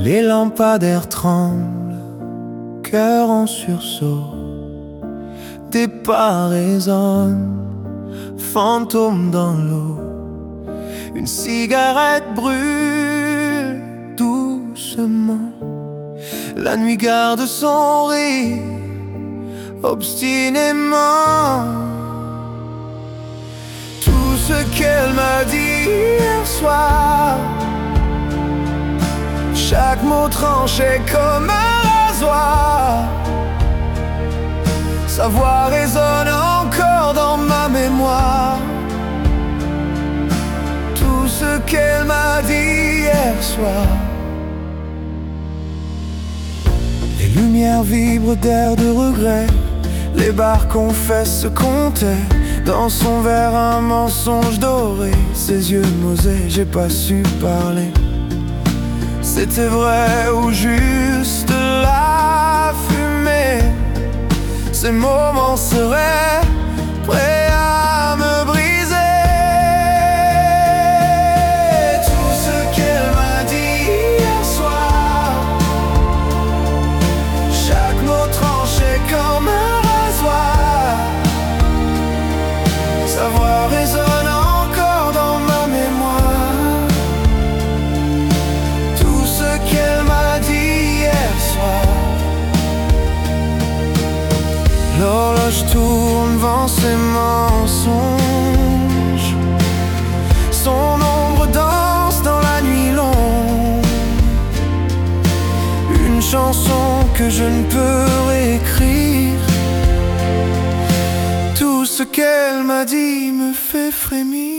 Les lampadaires tremblent, cœur en sursaut. Des pas résonnent, fantômes dans l'eau. Une cigarette brûle doucement. La nuit garde son rire obstinément. Tout ce qu'elle m'a dit hier soir, chaque mot tranché comme un rasoir. Sa voix résonne encore dans ma mémoire. Tout ce qu'elle m'a dit hier soir. Les lumières vibrent d'air de regret. Les barres confessent ce qu'on tait. Dans son verre un mensonge doré. Ses yeux nausés, j'ai pas su parler. C'était vrai ou juste la fumée. Ces moments seraient prêts à me briser. Tout ce qu'elle m'a dit hier soir, chaque mot tranché comme un rasoir. Sa voix résonne encore dans ma mémoire. Tout ce qu'elle m'a dit hier soir. L'horloge tourne vent ses mensonges. Son ombre danse dans la nuit longue. Une chanson que je ne peux réécrire. Tout ce qu'elle m'a dit me fait frémir.